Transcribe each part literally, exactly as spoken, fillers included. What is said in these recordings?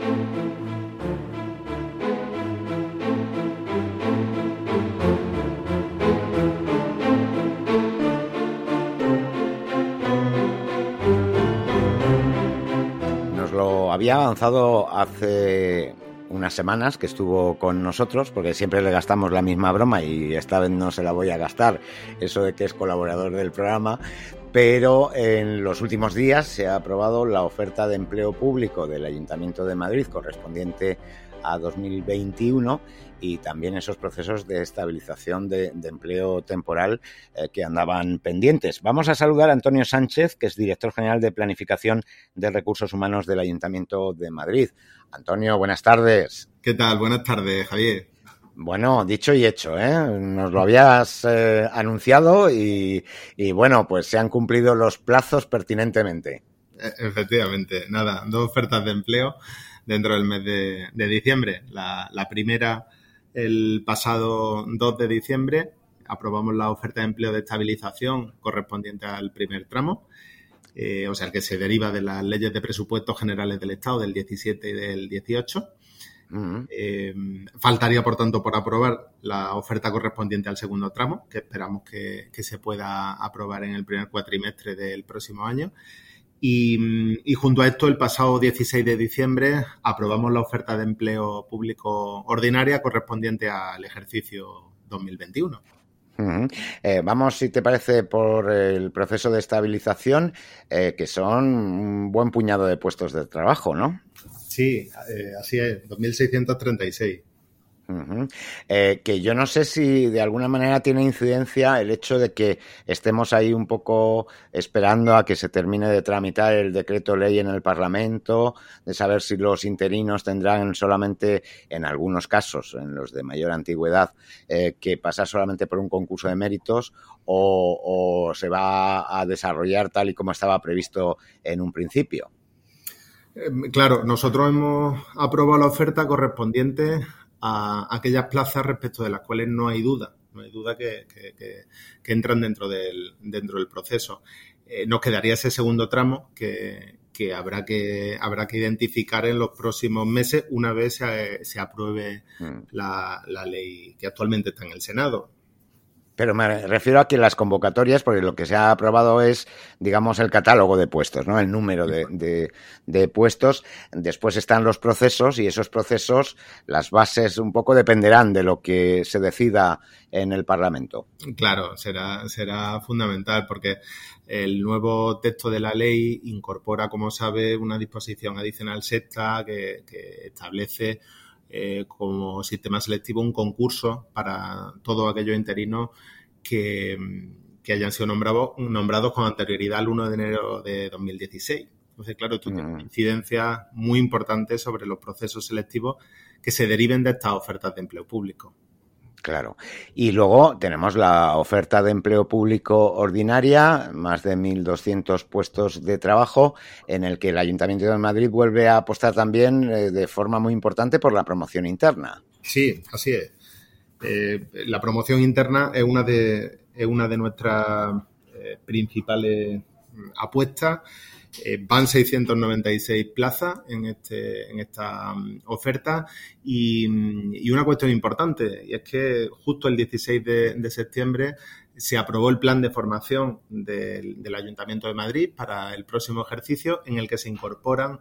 Nos lo había avanzado hace unas semanas que estuvo con nosotros, porque siempre le gastamos la misma broma y esta vez no se la voy a gastar, eso de que es colaborador del programa, pero en los últimos días se ha aprobado la oferta de empleo público del Ayuntamiento de Madrid correspondiente a dos mil veintiuno y también esos procesos de estabilización de, de empleo temporal eh, que andaban pendientes. Vamos a saludar a Antonio Sánchez, que es director general de Planificación de Recursos Humanos del Ayuntamiento de Madrid. Antonio, buenas tardes. ¿Qué tal? Buenas tardes, Javier. Bueno, dicho y hecho, ¿eh? Nos lo habías eh, anunciado y, y, bueno, pues se han cumplido los plazos pertinentemente. Efectivamente, nada, dos ofertas de empleo dentro del mes de, de diciembre. La, la primera, el pasado dos de diciembre, aprobamos la oferta de empleo de estabilización correspondiente al primer tramo, eh, o sea, que se deriva de las leyes de presupuestos generales del Estado del diecisiete y del dieciocho. Uh-huh. Eh, faltaría, por tanto, por aprobar la oferta correspondiente al segundo tramo, que esperamos que, que se pueda aprobar en el primer cuatrimestre del próximo año. Y, y junto a esto, el pasado dieciséis de diciembre aprobamos la oferta de empleo público ordinaria correspondiente al ejercicio dos mil veintiuno. Uh-huh. Eh, vamos, si te parece, por el proceso de estabilización, eh, que son un buen puñado de puestos de trabajo, ¿no? Sí, eh, así es, dos mil seiscientos treinta y seis. Uh-huh. Eh, que yo no sé si de alguna manera tiene incidencia el hecho de que estemos ahí un poco esperando a que se termine de tramitar el decreto ley en el Parlamento, de saber si los interinos tendrán solamente, en algunos casos, en los de mayor antigüedad, eh, que pasar solamente por un concurso de méritos o, o se va a desarrollar tal y como estaba previsto en un principio. Eh, claro, nosotros hemos aprobado la oferta correspondiente a aquellas plazas respecto de las cuales no hay duda, no hay duda que, que, que, que entran dentro del, dentro del proceso. Eh, nos quedaría ese segundo tramo que, que habrá que habrá que identificar en los próximos meses una vez se, se apruebe mm. la, la ley que actualmente está en el Senado. Pero me refiero a que las convocatorias, porque lo que se ha aprobado es, digamos, el catálogo de puestos, ¿no? El número de, de, de puestos. Después están los procesos y esos procesos, las bases un poco dependerán de lo que se decida en el Parlamento. Claro, será, será fundamental porque el nuevo texto de la ley incorpora, como sabe, una disposición adicional sexta que, que establece Eh, como sistema selectivo un concurso para todos aquellos interinos que, que hayan sido nombrados, nombrados con anterioridad al primero de enero de dos mil dieciséis. Entonces, claro, esto mm. tiene una incidencia muy importante sobre los procesos selectivos que se deriven de estas ofertas de empleo público. Claro. Y luego tenemos la oferta de empleo público ordinaria, más de mil doscientos puestos de trabajo, en el que el Ayuntamiento de Madrid vuelve a apostar también eh, de forma muy importante por la promoción interna. Sí, así es. Eh, la promoción interna es una de, es una de nuestras eh, principales apuestas. Eh, van seiscientas noventa y seis plazas en este en esta um, oferta y, y una cuestión importante, y es que justo el dieciséis de, de septiembre se aprobó el plan de formación del, del Ayuntamiento de Madrid para el próximo ejercicio, en el que se incorporan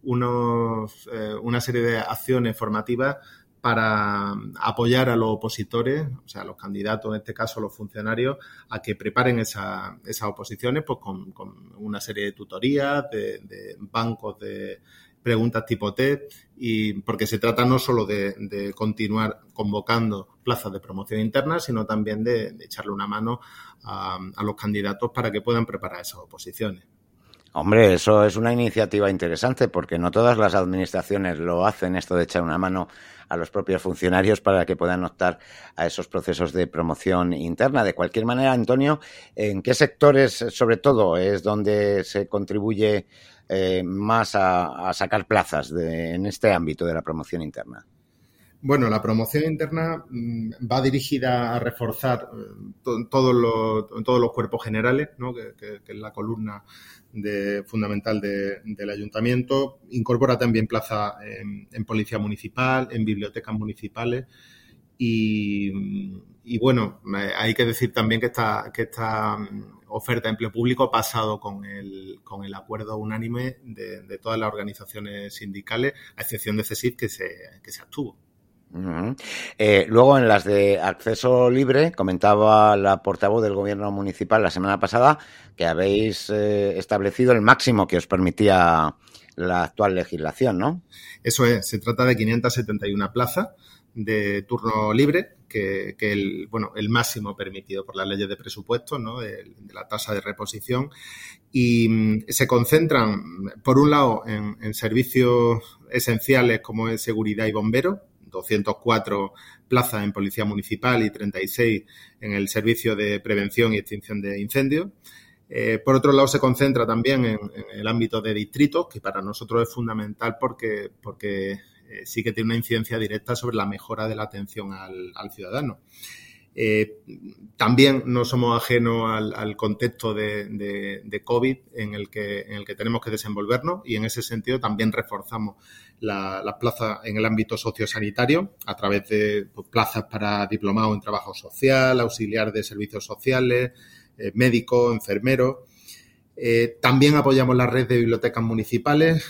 unos, eh, una serie de acciones formativas para apoyar a los opositores, o sea, a los candidatos, en este caso los funcionarios, a que preparen esa, esas oposiciones pues con, con una serie de tutorías, de, de bancos de preguntas tipo test, y porque se trata no solo de, de continuar convocando plazas de promoción interna, sino también de, de echarle una mano a, a los candidatos para que puedan preparar esas oposiciones. Hombre, eso es una iniciativa interesante porque no todas las administraciones lo hacen, esto de echar una mano a los propios funcionarios para que puedan optar a esos procesos de promoción interna. De cualquier manera, Antonio, ¿en qué sectores, sobre todo, es donde se contribuye eh, más a, a sacar plazas de, en este ámbito de la promoción interna? Bueno, la promoción interna va dirigida a reforzar to- todos los, todos los cuerpos generales, ¿no? que, que, que es la columna de, fundamental de, del ayuntamiento. Incorpora también plaza en, en policía municipal, en bibliotecas municipales y, y bueno, hay que decir también que esta, que esta oferta de empleo público ha pasado con el, con el acuerdo unánime de, de todas las organizaciones sindicales, a excepción de CESIF, que se, que se abstuvo. Uh-huh. Eh, luego, en las de acceso libre, comentaba la portavoz del Gobierno municipal la semana pasada que habéis eh, establecido el máximo que os permitía la actual legislación, ¿no? Eso es, se trata de quinientas setenta y una plazas de turno libre, que, que el, bueno, el máximo permitido por las leyes de presupuestos, ¿no? de, de la tasa de reposición, y mm, se concentran, por un lado, en, en servicios esenciales como es seguridad y bomberos, doscientas cuatro plazas en policía municipal y treinta y seis en el servicio de prevención y extinción de incendios. Eh, por otro lado, se concentra también en, en el ámbito de distritos, que para nosotros es fundamental porque, porque eh, sí que tiene una incidencia directa sobre la mejora de la atención al, al ciudadano. Eh, también no somos ajenos al, al contexto de, de, de COVID en el, que, en el que tenemos que desenvolvernos y en ese sentido también reforzamos las la plazas en el ámbito sociosanitario a través de pues, plazas para diplomados en trabajo social, auxiliar de servicios sociales, eh, médicos, enfermeros. Eh, también apoyamos la red de bibliotecas municipales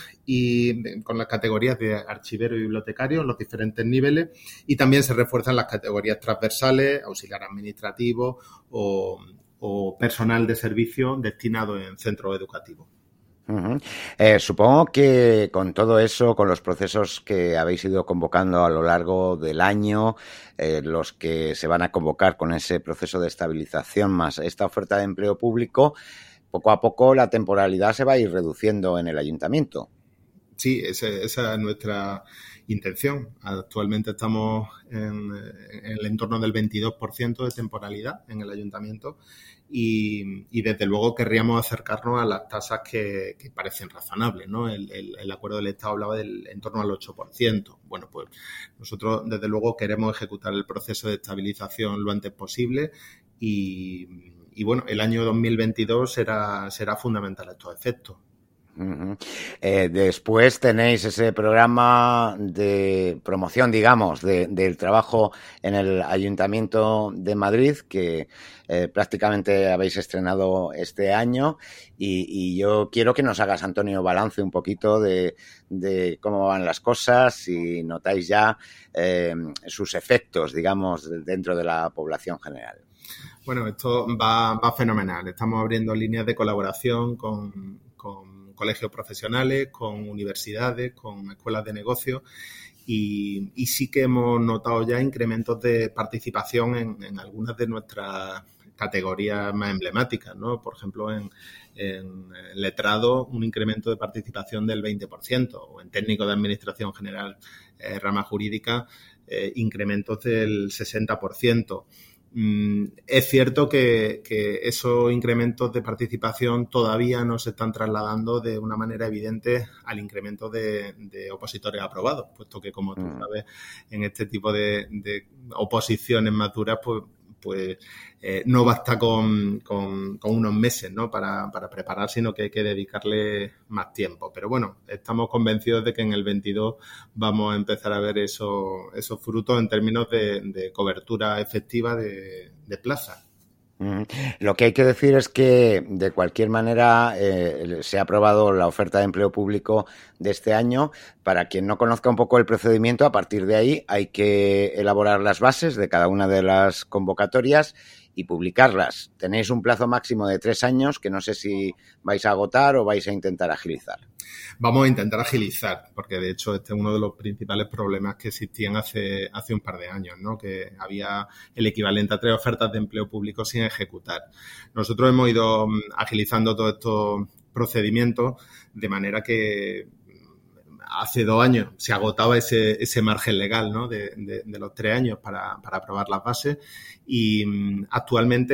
y con las categorías de archivero y bibliotecario en los diferentes niveles y también se refuerzan las categorías transversales, auxiliar administrativo o, o personal de servicio destinado en centros educativos. Uh-huh. Eh, supongo que con todo eso, con los procesos que habéis ido convocando a lo largo del año, eh, los que se van a convocar con ese proceso de estabilización más esta oferta de empleo público, poco a poco la temporalidad se va a ir reduciendo en el ayuntamiento. Sí, esa, esa es nuestra intención. Actualmente estamos en, en el entorno del veintidós por ciento de temporalidad en el ayuntamiento y, y desde luego querríamos acercarnos a las tasas que, que parecen razonables, ¿no? El, el, el acuerdo del Estado hablaba del en torno al ocho por ciento. Bueno, pues nosotros desde luego queremos ejecutar el proceso de estabilización lo antes posible y, y bueno, el año dos mil veintidós será, será fundamental a estos efectos. Uh-huh. Eh, después tenéis ese programa de promoción, digamos, de, del trabajo en el Ayuntamiento de Madrid que eh, prácticamente habéis estrenado este año y, y yo quiero que nos hagas, Antonio, balance un poquito de, de cómo van las cosas, si notáis ya eh, sus efectos, digamos, dentro de la población general. Bueno, esto va, va fenomenal. Estamos abriendo líneas de colaboración con, con colegios profesionales, con universidades, con escuelas de negocios y, y sí que hemos notado ya incrementos de participación en, en algunas de nuestras categorías más emblemáticas, ¿no? Por ejemplo, en, en letrado, un incremento de participación del veinte por ciento o en técnico de administración general, eh, rama jurídica, eh, incrementos del sesenta por ciento. Es cierto que, que esos incrementos de participación todavía no se están trasladando de una manera evidente al incremento de, de opositores aprobados, puesto que, como tú sabes, en este tipo de, de oposiciones más duras, pues, pues eh, no basta con, con, con unos meses, ¿no? para, para preparar, sino que hay que dedicarle más tiempo. Pero bueno, estamos convencidos de que en el veintidós vamos a empezar a ver esos, esos frutos en términos de, de cobertura efectiva de, de plazas. Lo que hay que decir es que, de cualquier manera, eh, se ha aprobado la oferta de empleo público de este año. Para quien no conozca un poco el procedimiento, a partir de ahí hay que elaborar las bases de cada una de las convocatorias y publicarlas. Tenéis un plazo máximo de tres años que no sé si vais a agotar o vais a intentar agilizar. Vamos a intentar agilizar, porque de hecho este es uno de los principales problemas que existían hace, hace un par de años, ¿no? Que había el equivalente a tres ofertas de empleo público sin ejecutar. Nosotros hemos ido agilizando todos estos procedimientos de manera que hace dos años se agotaba ese, ese margen legal, ¿no? de, de, de los tres años para, para aprobar las bases y actualmente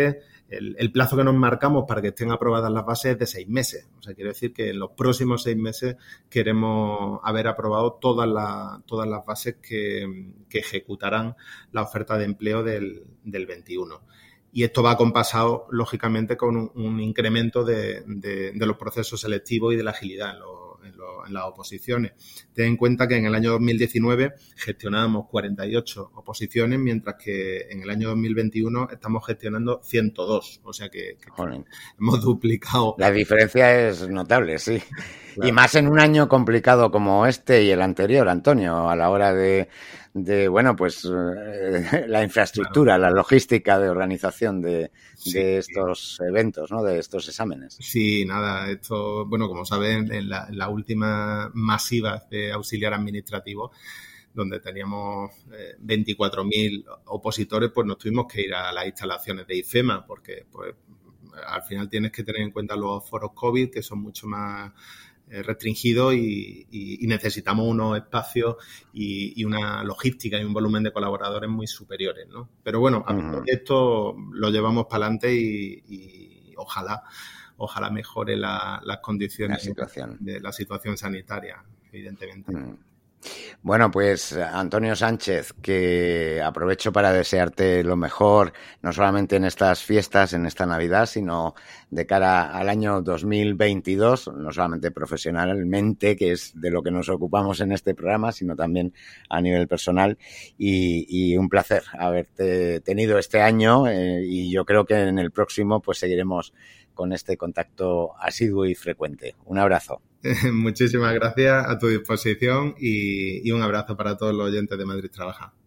el, el plazo que nos marcamos para que estén aprobadas las bases es de seis meses. O sea, quiere decir que en los próximos seis meses queremos haber aprobado todas las, todas las bases que, que ejecutarán la oferta de empleo del, del veintiuno. Y esto va acompasado, lógicamente, con un, un incremento de, de, de los procesos selectivos y de la agilidad en, los, en, los, en las oposiciones. Ten en cuenta que en el año dos mil diecinueve gestionábamos cuarenta y ocho oposiciones, mientras que en el año dos mil veintiuno estamos gestionando ciento dos. O sea que, que hemos duplicado. La diferencia es notable, sí. Claro. Y más en un año complicado como este y el anterior, Antonio, a la hora de, de bueno, pues eh, la infraestructura, claro. La logística de organización de, sí, de estos sí. eventos, ¿no? De estos exámenes. Sí, nada, esto, bueno, como saben, en la, en la última masiva de auxiliar administrativo, donde teníamos eh, veinticuatro mil opositores, pues nos tuvimos que ir a las instalaciones de IFEMA, porque pues al final tienes que tener en cuenta los foros COVID, que son mucho más restringido y, y, y necesitamos unos espacios y, y una logística y un volumen de colaboradores muy superiores, ¿no? Pero bueno, uh-huh. Esto lo llevamos para adelante y, y ojalá ojalá mejore la, las condiciones la situación. de la situación sanitaria, evidentemente. Uh-huh. Bueno, pues Antonio Sánchez, que aprovecho para desearte lo mejor, no solamente en estas fiestas, en esta Navidad, sino de cara al año dos mil veintidós, no solamente profesionalmente, que es de lo que nos ocupamos en este programa, sino también a nivel personal. Y, y un placer haberte tenido este año eh, y yo creo que en el próximo pues seguiremos con este contacto asiduo y frecuente. Un abrazo. Muchísimas gracias, a tu disposición y, y un abrazo para todos los oyentes de Madrid Trabaja.